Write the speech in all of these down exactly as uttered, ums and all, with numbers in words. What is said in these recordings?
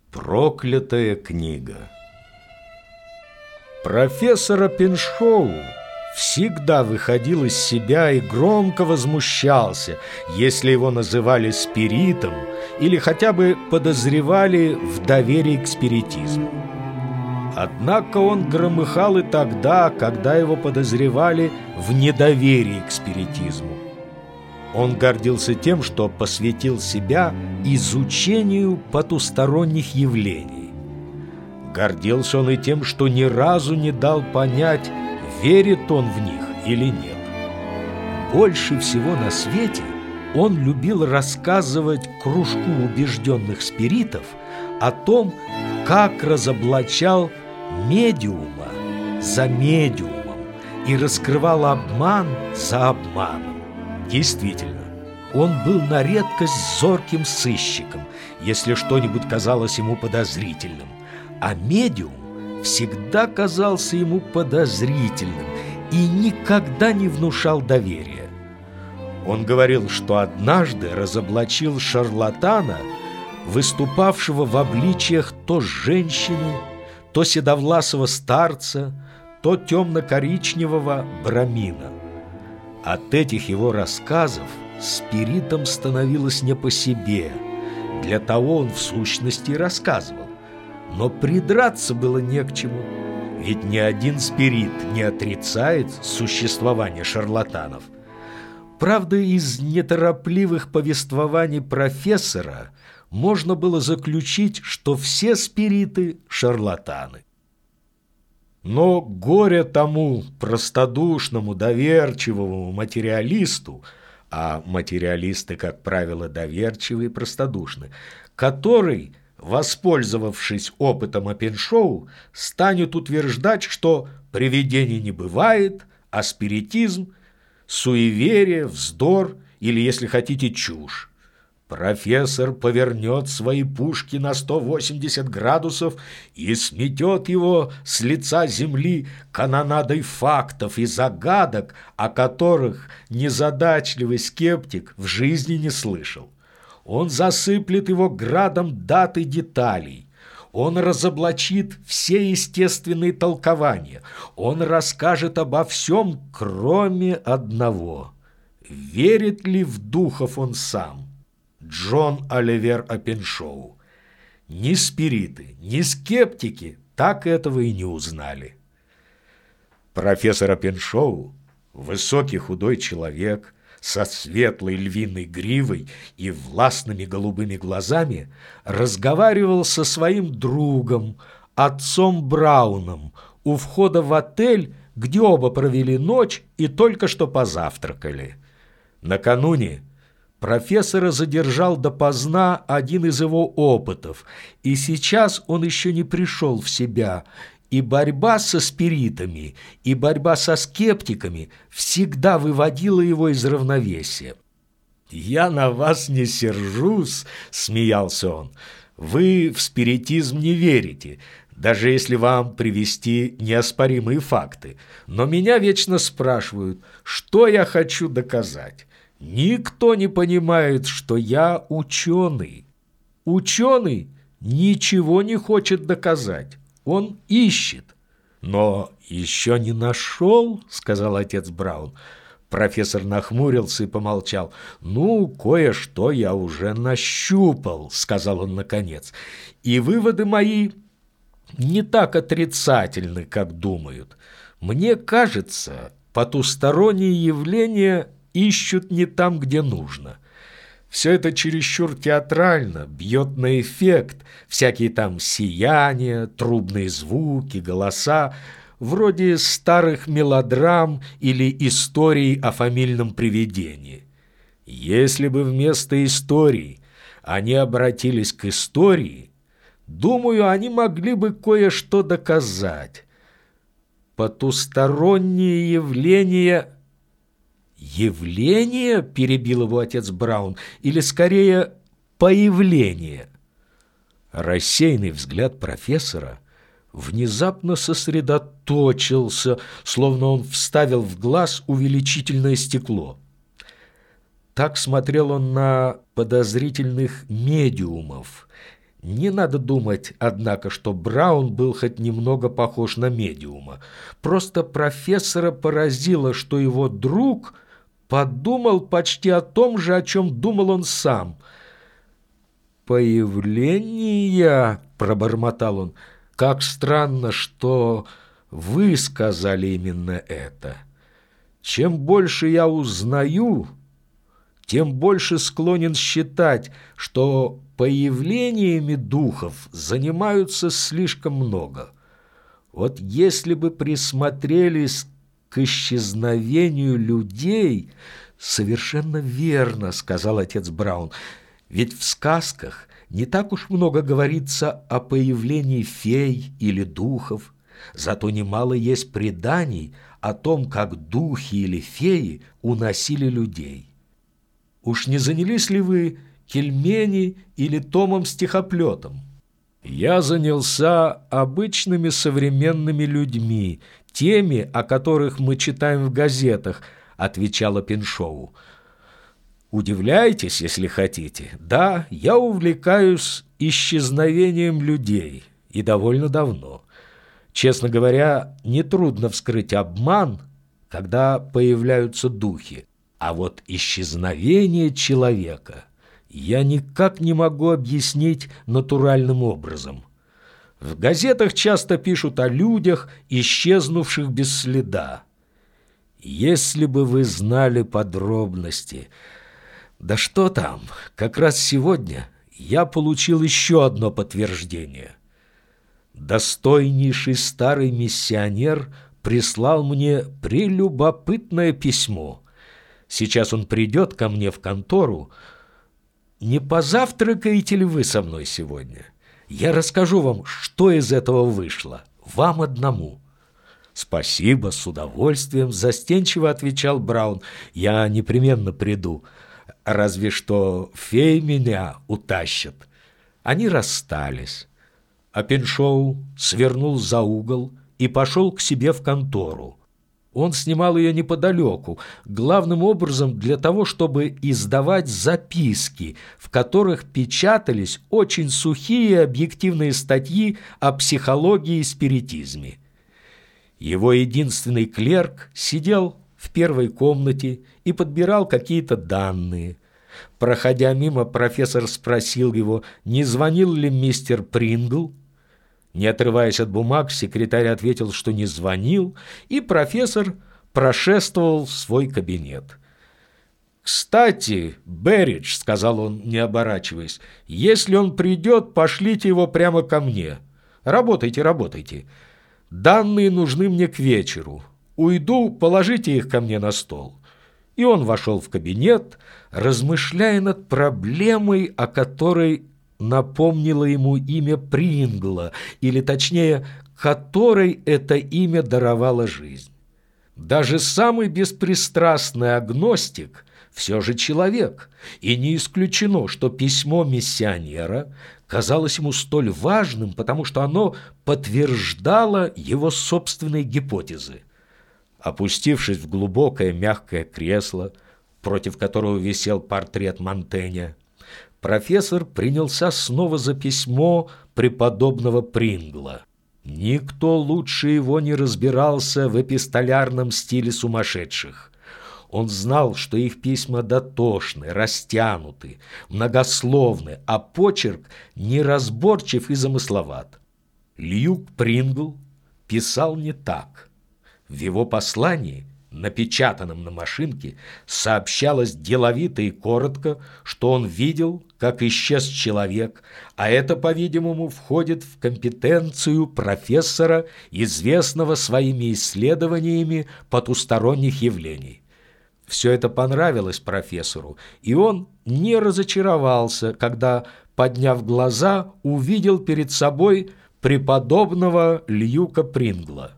Проклятая книга. Профессор Оппеншоу всегда выходил из себя и громко возмущался, если его называли спиритом или хотя бы подозревали в доверии к спиритизму. Однако он громыхал и тогда, когда его подозревали в недоверии к спиритизму. Он гордился тем, что посвятил себя изучению потусторонних явлений. Гордился он и тем, что ни разу не дал понять, верит он в них или нет. Больше всего на свете он любил рассказывать кружку убежденных спиритов о том, как разоблачал медиума за медиумом и раскрывал обман за обманом. Действительно, он был на редкость зорким сыщиком, если что-нибудь казалось ему подозрительным, а медиум всегда казался ему подозрительным и никогда не внушал доверия. Он говорил, что однажды разоблачил шарлатана, выступавшего в обличиях то женщины, то седовласого старца, то темно-коричневого брамина. От этих его рассказов спиритам становилось не по себе. Для того он в сущности и рассказывал. Но придраться было не к чему. Ведь ни один спирит не отрицает существование шарлатанов. Правда, из неторопливых повествований профессора можно было заключить, что все спириты – шарлатаны. Но горе тому простодушному, доверчивому материалисту, а материалисты, как правило, доверчивы и простодушны, который, воспользовавшись опытом Оппеншоу, станет утверждать, что привидений не бывает, а спиритизм – суеверие, вздор или, если хотите, чушь. Профессор повернет свои пушки на сто восемьдесят градусов и сметет его с лица земли канонадой фактов и загадок, о которых незадачливый скептик в жизни не слышал. Он засыплет его градом дат и деталей. Он разоблачит все естественные толкования. Он расскажет обо всем, кроме одного. Верит ли в духов он сам? Джон Оливер Оппеншоу. Ни спириты, ни скептики так этого и не узнали. Профессор Оппеншоу, высокий худой человек, со светлой львиной гривой и властными голубыми глазами, разговаривал со своим другом, отцом Брауном, у входа в отель, где оба провели ночь и только что позавтракали. Накануне профессора задержал допоздна один из его опытов, и сейчас он еще не пришел в себя, и борьба со спиритами, и борьба со скептиками всегда выводила его из равновесия. «Я на вас не сержусь», — смеялся он, — «вы в спиритизм не верите, даже если вам привести неоспоримые факты, но меня вечно спрашивают, что я хочу доказать». Никто не понимает, что я ученый. Ученый ничего не хочет доказать, он ищет. Но еще не нашел, сказал отец Браун. Профессор нахмурился и помолчал. Ну, кое-что я уже нащупал, сказал он наконец. И выводы мои не так отрицательны, как думают. Мне кажется, потусторонние явления ищут не там, где нужно. Все это чересчур театрально, бьет на эффект, всякие там сияния, трубные звуки, голоса, вроде старых мелодрам или историй о фамильном привидении. Если бы вместо историй они обратились к истории, думаю, они могли бы кое-что доказать. Потусторонние явления... «Явление?» – перебил его отец Браун, или, скорее, «появление». Рассеянный взгляд профессора внезапно сосредоточился, словно он вставил в глаз увеличительное стекло. Так смотрел он на подозрительных медиумов, Не надо думать, однако, что Браун был хоть немного похож на медиума. Просто профессора поразило, что его друг подумал почти о том же, о чем думал он сам. «Появление», — пробормотал он, — «как странно, что вы сказали именно это. Чем больше я узнаю, тем больше склонен считать, что появлениями духов занимаются слишком много. Вот если бы присмотрелись к исчезновению людей...» «Совершенно верно», — сказал отец Браун, — «ведь в сказках не так уж много говорится о появлении фей или духов, зато немало есть преданий о том, как духи или феи уносили людей. Уж не занялись ли вы Кельмени или томом-стихоплетом?» «Я занялся обычными современными людьми, теми, о которых мы читаем в газетах», — отвечала Пеншоу. «Удивляйтесь, если хотите. Да, я увлекаюсь исчезновением людей, и довольно давно. Честно говоря, нетрудно вскрыть обман, когда появляются духи. А вот исчезновение человека я никак не могу объяснить натуральным образом. В газетах часто пишут о людях, исчезнувших без следа. Если бы вы знали подробности... Да что там, как раз сегодня я получил еще одно подтверждение. Достойнейший старый миссионер прислал мне прелюбопытное письмо. Сейчас он придет ко мне в контору. Не позавтракаете ли вы со мной сегодня? Я расскажу вам, что из этого вышло, вам одному». «Спасибо, с удовольствием», — застенчиво отвечал Браун. «Я непременно приду. Разве что феи меня утащат». Они расстались, а Пеншоу свернул за угол и пошел к себе в контору. Он снимал ее неподалеку, главным образом для того, чтобы издавать записки, в которых печатались очень сухие объективные статьи о психологии и спиритизме. Его единственный клерк сидел в первой комнате и подбирал какие-то данные. Проходя мимо, профессор спросил его, не звонил ли мистер Прингл. Не отрываясь от бумаг, секретарь ответил, что не звонил, и профессор прошествовал в свой кабинет. «Кстати, Берридж», — сказал он, не оборачиваясь, — «если он придет, пошлите его прямо ко мне. Работайте, работайте. Данные нужны мне к вечеру. Уйду, положите их ко мне на стол». И он вошел в кабинет, размышляя над проблемой, о которой напомнило ему имя Прингла, или, точнее, которой это имя даровало жизнь. Даже самый беспристрастный агностик все же человек, и не исключено, что письмо миссионера казалось ему столь важным, потому что оно подтверждало его собственные гипотезы. Опустившись в глубокое мягкое кресло, против которого висел портрет Монтэня, профессор принялся снова за письмо преподобного Прингла. Никто лучше его не разбирался в эпистолярном стиле сумасшедших. Он знал, что их письма дотошны, растянуты, многословны, а почерк неразборчив и замысловат. Льюк Прингл писал не так. В его послании, напечатанном на машинке, сообщалось деловито и коротко, что он видел, как исчез человек, а это, по-видимому, входит в компетенцию профессора, известного своими исследованиями потусторонних явлений. Все это понравилось профессору, и он не разочаровался, когда, подняв глаза, увидел перед собой преподобного Льюка Прингла.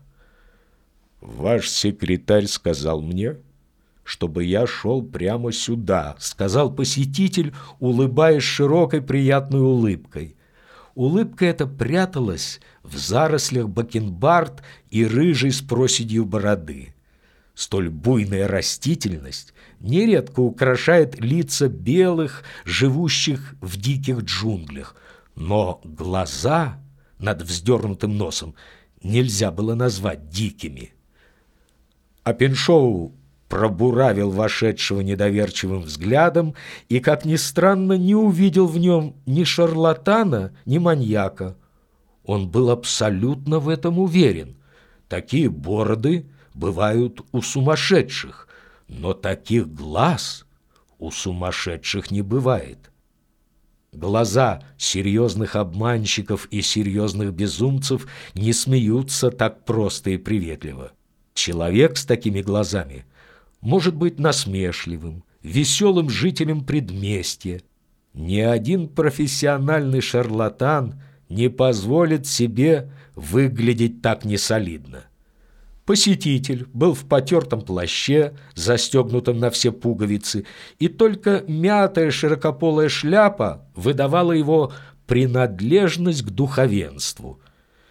«Ваш секретарь сказал мне, чтобы я шел прямо сюда», — сказал посетитель, улыбаясь широкой приятной улыбкой. Улыбка эта пряталась в зарослях бакенбард и рыжей с проседью бороды. Столь буйная растительность нередко украшает лица белых, живущих в диких джунглях. Но глаза над вздернутым носом нельзя было назвать дикими. А Пеншоу пробуравил вошедшего недоверчивым взглядом и, как ни странно, не увидел в нем ни шарлатана, ни маньяка. Он был абсолютно в этом уверен. Такие бороды бывают у сумасшедших, но таких глаз у сумасшедших не бывает. Глаза серьезных обманщиков и серьезных безумцев не смеются так просто и приветливо. Человек с такими глазами может быть насмешливым, веселым жителем предместья. Ни один профессиональный шарлатан не позволит себе выглядеть так несолидно. Посетитель был в потертом плаще, застегнутом на все пуговицы, и только мятая широкополая шляпа выдавала его принадлежность к духовенству.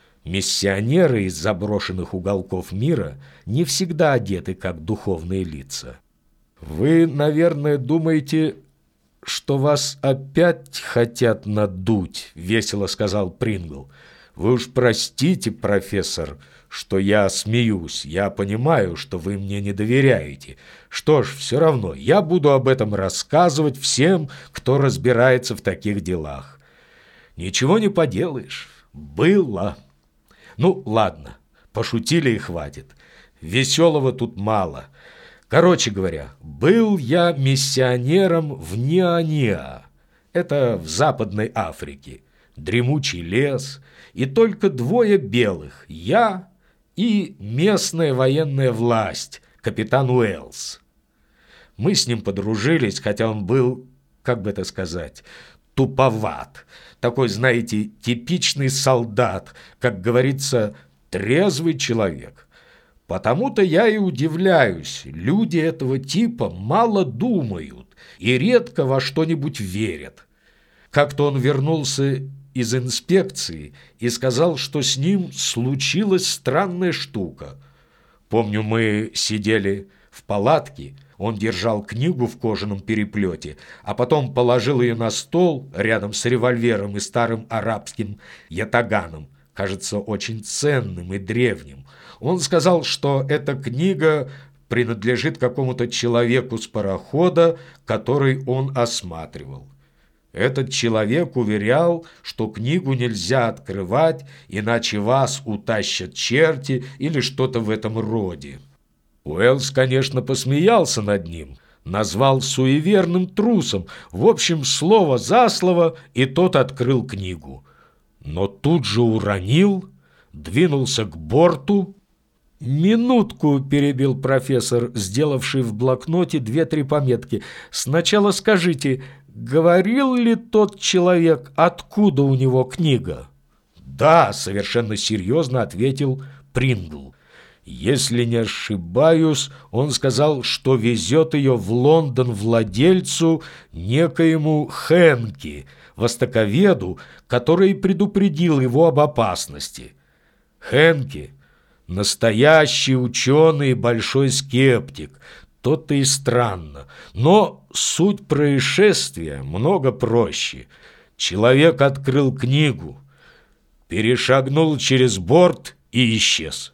Миссионеры из заброшенных уголков мира не всегда одеты как духовные лица. Вы, наверное, думаете, что вас опять хотят надуть, — весело сказал Прингл. Вы уж простите, профессор, что я смеюсь. Я понимаю, что вы мне не доверяете. Что ж, все равно, я буду об этом рассказывать всем, кто разбирается в таких делах. Ничего не поделаешь. Было. Ну, ладно, пошутили и хватит. Веселого тут мало. Короче говоря, был я миссионером в Нианиа. Это в Западной Африке. Дремучий лес, и только двое белых, я и местная военная власть, капитан Уэллс. Мы с ним подружились, хотя он был, как бы это сказать, туповат. Такой, знаете, типичный солдат, как говорится, трезвый человек. Потому-то я и удивляюсь, люди этого типа мало думают и редко во что-нибудь верят. Как-то он вернулся из инспекции и сказал, что с ним случилась странная штука. Помню, мы сидели в палатке, он держал книгу в кожаном переплете, а потом положил ее на стол рядом с револьвером и старым арабским ятаганом, кажется, очень ценным и древним. Он сказал, что эта книга принадлежит какому-то человеку с парохода, который он осматривал. Этот человек уверял, что книгу нельзя открывать, иначе вас утащат черти или что-то в этом роде. Уэллс, конечно, посмеялся над ним, назвал суеверным трусом, в общем, слово за слово, и тот открыл книгу. Но тут же уронил, двинулся к борту. «Минутку», — перебил профессор, сделавший в блокноте две-три пометки. «Сначала скажите, говорил ли тот человек, откуда у него книга?» «Да», — совершенно серьезно ответил Прингл. «Если не ошибаюсь, он сказал, что везет ее в Лондон владельцу, некоему Хенки, востоковеду, который предупредил его об опасности. Хенки — настоящий ученый и большой скептик, то-то и странно, но суть происшествия много проще. Человек открыл книгу, перешагнул через борт и исчез».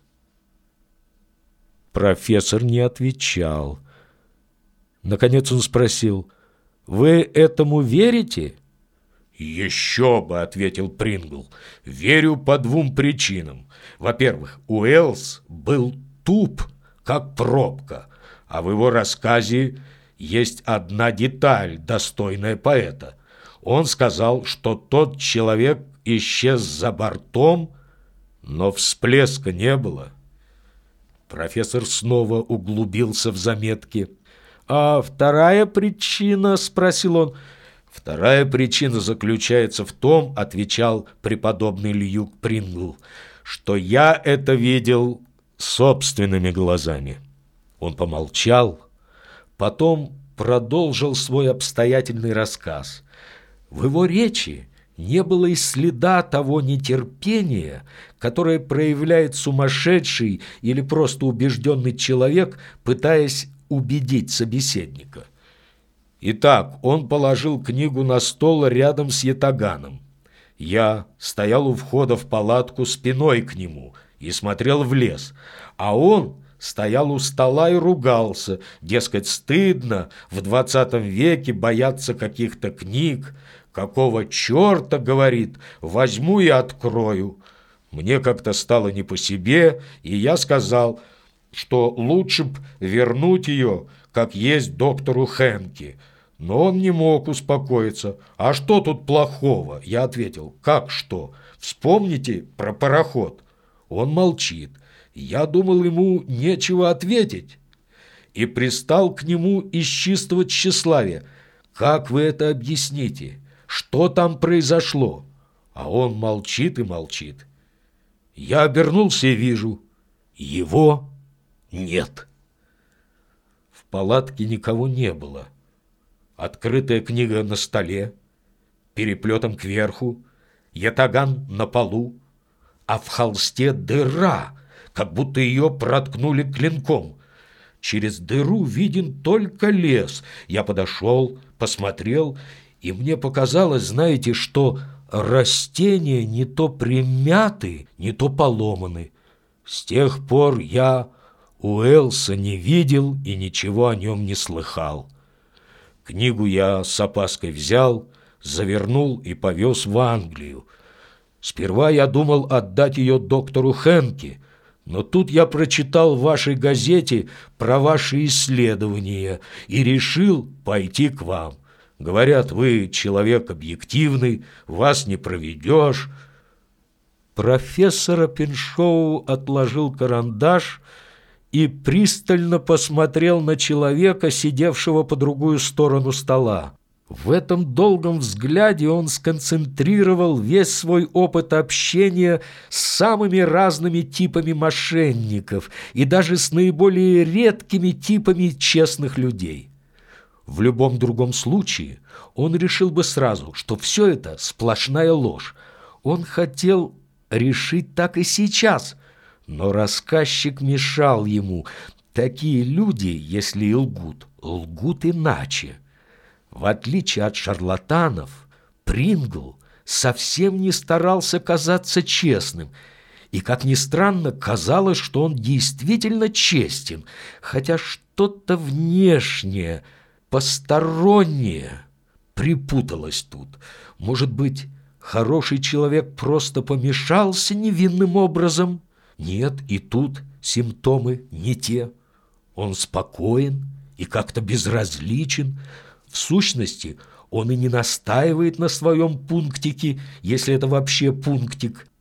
Профессор не отвечал. Наконец он спросил: «Вы этому верите?» «Еще бы», — ответил Прингл. «Верю по двум причинам. Во-первых, Уэллс был туп, как пробка, а в его рассказе есть одна деталь, достойная поэта. Он сказал, что тот человек исчез за бортом, но всплеска не было». Профессор снова углубился в заметки. «А вторая причина?» — спросил он. «Вторая причина заключается в том, — отвечал преподобный Льюк Прингл, — что я это видел собственными глазами». Он помолчал, потом продолжил свой обстоятельный рассказ. В его речи не было и следа того нетерпения, которое проявляет сумасшедший или просто убежденный человек, пытаясь убедить собеседника. Итак, он положил книгу на стол рядом с ятаганом. Я стоял у входа в палатку спиной к нему и смотрел в лес, а он стоял у стола и ругался, дескать, стыдно в двадцатом веке бояться каких-то книг. Какого черта, говорит, возьму и открою. Мне как-то стало не по себе, и я сказал, что лучше б вернуть ее, как есть, доктору Хенке. Но он не мог успокоиться. «А что тут плохого?» Я ответил, «Как что? Вспомните про пароход». Он молчит. Я думал, ему нечего ответить, и пристал к нему из чистого тщеславия. «Как вы это объясните? Что там произошло?» А он молчит и молчит. Я обернулся и вижу, его нет. В палатке никого не было. Открытая книга на столе, переплетом кверху, ятаган на полу, а в холсте дыра, как будто ее проткнули клинком. Через дыру виден только лес. Я подошел, посмотрел, и мне показалось, знаете, что растения не то примяты, не то поломаны. С тех пор я Уэллса не видел и ничего о нем не слыхал. Книгу я с опаской взял, завернул и повез в Англию. Сперва я думал отдать ее доктору Хенке, но тут я прочитал в вашей газете про ваши исследования и решил пойти к вам. Говорят, вы человек объективный, вас не проведешь. Профессор Оппеншоу отложил карандаш и пристально посмотрел на человека, сидевшего по другую сторону стола. В этом долгом взгляде он сконцентрировал весь свой опыт общения с самыми разными типами мошенников и даже с наиболее редкими типами честных людей. В любом другом случае он решил бы сразу, что все это сплошная ложь. Он хотел решить так и сейчас, но рассказчик мешал ему. Такие люди, если и лгут, лгут иначе. В отличие от шарлатанов, Прингл совсем не старался казаться честным, и, как ни странно, казалось, что он действительно честен, хотя что-то внешнее, постороннее припуталось тут. Может быть, хороший человек просто помешался невинным образом? Нет, и тут симптомы не те. Он спокоен и как-то безразличен. В сущности, он и не настаивает на своем пунктике, если это вообще пунктик.